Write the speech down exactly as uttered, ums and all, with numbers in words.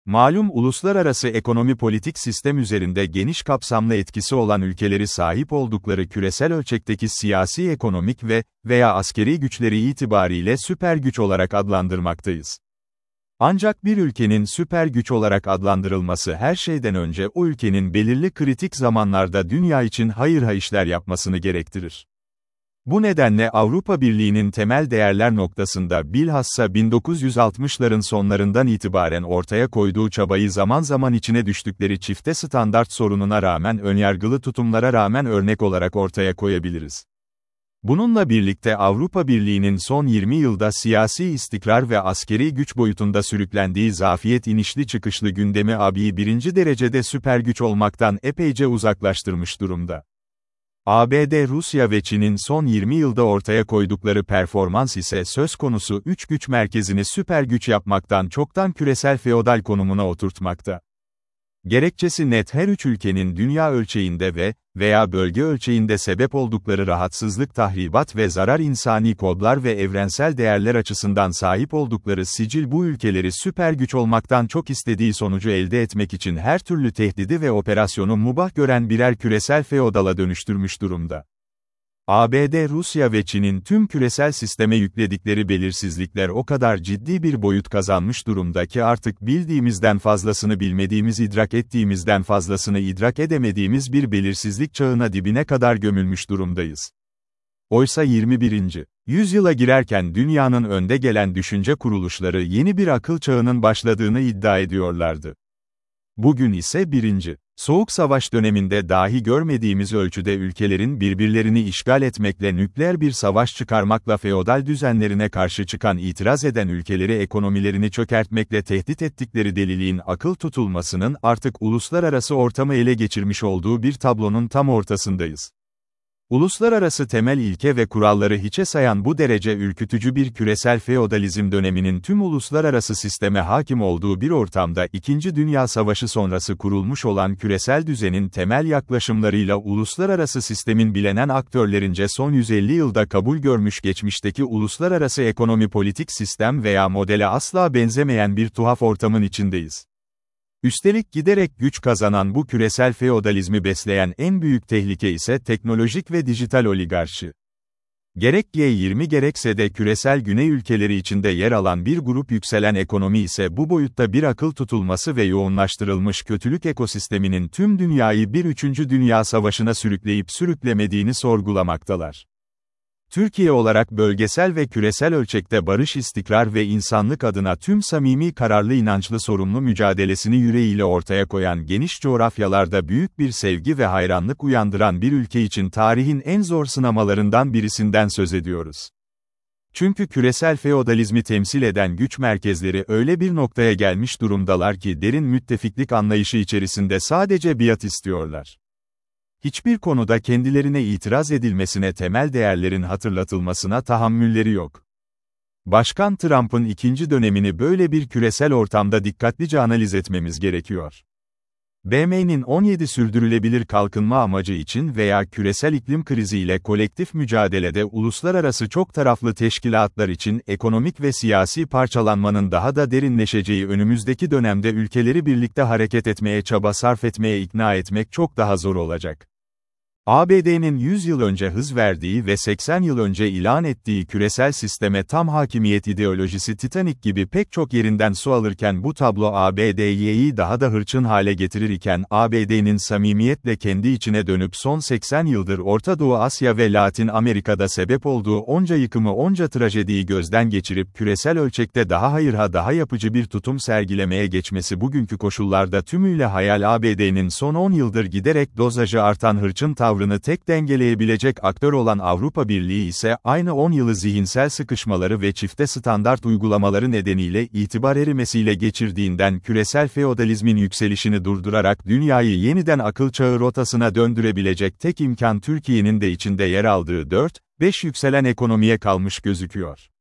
Malum uluslararası ekonomi politik sistem üzerinde geniş kapsamlı etkisi olan ülkeleri sahip oldukları küresel ölçekteki siyasi, ekonomik ve veya askeri güçleri itibariyle süper güç olarak adlandırmaktayız. Ancak bir ülkenin süper güç olarak adlandırılması her şeyden önce o ülkenin belirli kritik zamanlarda dünya için hayırha işler yapmasını gerektirir. Bu nedenle Avrupa Birliği'nin temel değerler noktasında bilhassa bin dokuz yüz altmışların sonlarından itibaren ortaya koyduğu çabayı zaman zaman içine düştükleri çifte standart sorununa rağmen önyargılı tutumlara rağmen örnek olarak ortaya koyabiliriz. Bununla birlikte Avrupa Birliği'nin son yirmi yılda siyasi istikrar ve askeri güç boyutunda sürüklendiği zafiyet inişli çıkışlı gündemi A B'yi birinci derecede süper güç olmaktan epeyce uzaklaştırmış durumda. A B D, Rusya ve Çin'in son yirmi yılda ortaya koydukları performans ise söz konusu üç güç merkezini süper güç yapmaktan çoktan küresel feodal konumuna oturtmakta. Gerekçesi net, her üç ülkenin dünya ölçeğinde ve veya bölge ölçeğinde sebep oldukları rahatsızlık, tahribat ve zarar, insani kodlar ve evrensel değerler açısından sahip oldukları sicil bu ülkeleri süper güç olmaktan çok istediği sonucu elde etmek için her türlü tehdidi ve operasyonu mubah gören birer küresel feodala dönüştürmüş durumda. A B D, Rusya ve Çin'in tüm küresel sisteme yükledikleri belirsizlikler o kadar ciddi bir boyut kazanmış durumda ki artık bildiğimizden fazlasını bilmediğimiz, idrak ettiğimizden fazlasını idrak edemediğimiz bir belirsizlik çağına dibine kadar gömülmüş durumdayız. Oysa yirmi birinci yüzyıla girerken dünyanın önde gelen düşünce kuruluşları yeni bir akıl çağının başladığını iddia ediyorlardı. Bugün ise birinci Soğuk Savaş döneminde dahi görmediğimiz ölçüde ülkelerin birbirlerini işgal etmekle, nükleer bir savaş çıkarmakla, feodal düzenlerine karşı çıkan, itiraz eden ülkeleri ekonomilerini çökertmekle tehdit ettikleri deliliğin akıl tutulmasının artık uluslararası ortamı ele geçirmiş olduğu bir tablonun tam ortasındayız. Uluslararası temel ilke ve kuralları hiçe sayan bu derece ürkütücü bir küresel feodalizm döneminin tüm uluslararası sisteme hakim olduğu bir ortamda İkinci Dünya Savaşı sonrası kurulmuş olan küresel düzenin temel yaklaşımlarıyla uluslararası sistemin bilinen aktörlerince son yüz elli yılda kabul görmüş geçmişteki uluslararası ekonomi politik sistem veya modele asla benzemeyen bir tuhaf ortamın içindeyiz. Üstelik giderek güç kazanan bu küresel feodalizmi besleyen en büyük tehlike ise teknolojik ve dijital oligarşi. Gerek G yirmi gerekse de küresel güney ülkeleri içinde yer alan bir grup yükselen ekonomi ise bu boyutta bir akıl tutulması ve yoğunlaştırılmış kötülük ekosisteminin tüm dünyayı bir üçüncü Dünya Savaşı'na sürükleyip sürüklemediğini sorgulamaktalar. Türkiye olarak bölgesel ve küresel ölçekte barış, istikrar ve insanlık adına tüm samimi, kararlı, inançlı, sorumlu mücadelesini yüreğiyle ortaya koyan, geniş coğrafyalarda büyük bir sevgi ve hayranlık uyandıran bir ülke için tarihin en zor sınamalarından birisinden söz ediyoruz. Çünkü küresel feodalizmi temsil eden güç merkezleri öyle bir noktaya gelmiş durumdalar ki derin müttefiklik anlayışı içerisinde sadece biat istiyorlar. Hiçbir konuda kendilerine itiraz edilmesine, temel değerlerin hatırlatılmasına tahammülleri yok. Başkan Trump'ın ikinci dönemini böyle bir küresel ortamda dikkatlice analiz etmemiz gerekiyor. B M'nin on yedi sürdürülebilir kalkınma amacı için veya küresel iklim kriziyle kolektif mücadelede uluslararası çok taraflı teşkilatlar için ekonomik ve siyasi parçalanmanın daha da derinleşeceği önümüzdeki dönemde ülkeleri birlikte hareket etmeye, çaba sarf etmeye ikna etmek çok daha zor olacak. A B D'nin yüz yıl önce hız verdiği ve seksen yıl önce ilan ettiği küresel sisteme tam hakimiyet ideolojisi Titanic gibi pek çok yerinden su alırken bu tablo A B D'yi daha da hırçın hale getirir iken A B D'nin samimiyetle kendi içine dönüp son seksen yıldır Orta Doğu, Asya ve Latin Amerika'da sebep olduğu onca yıkımı, onca trajediyi gözden geçirip küresel ölçekte daha hayırha, daha yapıcı bir tutum sergilemeye geçmesi bugünkü koşullarda tümüyle hayal. A B D'nin son on yıldır giderek dozajı artan hırçın tavrını tek dengeleyebilecek aktör olan Avrupa Birliği ise aynı on yılı zihinsel sıkışmaları ve çifte standart uygulamaları nedeniyle itibar erimesiyle geçirdiğinden küresel feodalizmin yükselişini durdurarak dünyayı yeniden akıl çağı rotasına döndürebilecek tek imkan Türkiye'nin de içinde yer aldığı dört beş yükselen ekonomiye kalmış gözüküyor.